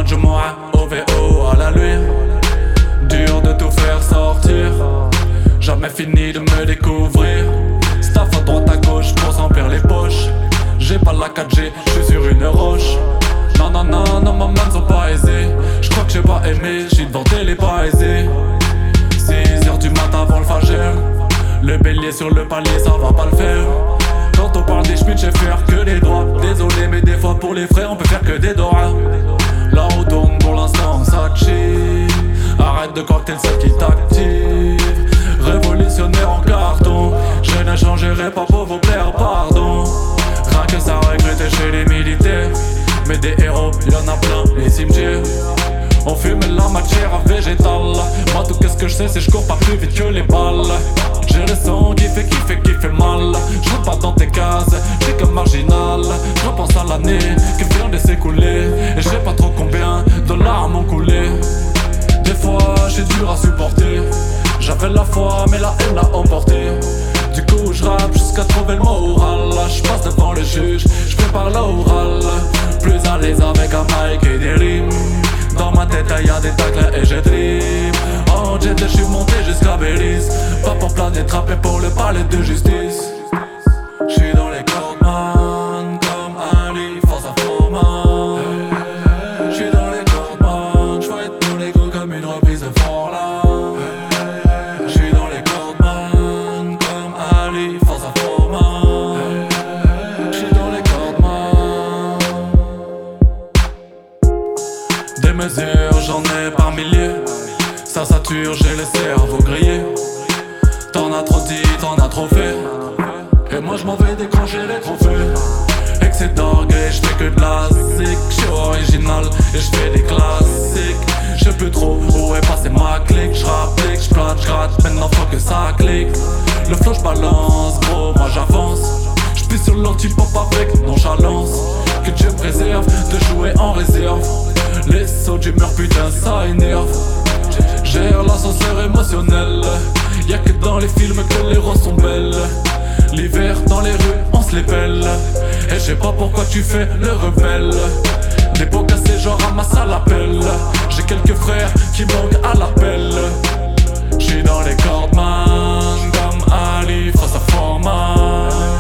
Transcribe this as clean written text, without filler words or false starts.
Je mourrai au VO à la nuit. Dur de tout faire sortir. Jamais fini de me découvrir. Staff à droite à gauche pour s'emplir les poches. J'ai pas la 4G, j'suis sur une roche. Non non non non, ma mains sont pas aisées. J'crois que j'ai pas aimé, j'suis devant télé pas aisé. 6h du matin avant le fagel. Le bélier sur le palier, ça va pas le faire. Quand on parle des schmitts, j'ai faire que des droits. Désolé mais des fois pour les frais on peut faire que des doigts. Là on tourne pour l'instant ça chill. Arrête de croire que t'es le seul qui t'active. Révolutionnaire en carton. Je ne changerai pas pour vous plaire, pardon. Rien que ça recruter chez les militaires. Mais des héros, y'en a plein, les cimetières. On fume la matière végétale. Moi tout qu'est-ce que je sais c'est je cours pas plus vite que les balles. J'ai le son qui fait mal. Je rentre pas dans tes cases, j'ai comme marginal. Je repense à l'année qui vient de s'écouler. Et je sais pas trop combien de larmes ont coulé. Des fois j'ai dur à supporter. J'avais la foi mais la haine l'a emporté. Du coup je rappe jusqu'à trouver le moral. Je passe devant le juge, je prépare l'oral. Plus à l'aise avec un mic et des rimes. Dans ma tête y'a des tacles et j'ai dribble. En jet je suis monté jusqu'à Belize. Pas pour planer trappé pour le palais de justice. J'suis dans les cordes man, comme Ali, force à Foreman. J'suis dans les cordes man, j'fouette tous les coups comme une reprise de Forlan. J'suis dans les cordes man, comme Ali, force à Foreman. J'suis dans les cordes man. Des mesures, j'en ai par milliers. Ça sature, j'ai le cerveau grillé. T'en as trop dit, t'en as trop fait. Et moi je m'en vais décrocher les trophées. Excès d'orgueil, j'fais que de la zik. J'suis original et j'fais des classiques. J'sais plus trop où est passé ma clique. J'rapplique, j'plate, j'gratte, maintenant faut que ça clique. Le flow j'balance, gros moi j'avance. J'pisse sur l'anti-pop avec nonchalance. Que Dieu préserve de jouer en réserve. Les sauts d'humeur putain ça énerve. Gère l'ascenseur émotionnel. Y'a que dans les films que les roses sont belles. L'hiver dans les rues on se les pèle. Et je sais pas pourquoi tu fais le rebelle. Des pots cassés genre ramasse à l'appel. J'ai quelques frères qui manquent à l'appel. J'suis dans les cordes man, comme Ali face à Foreman.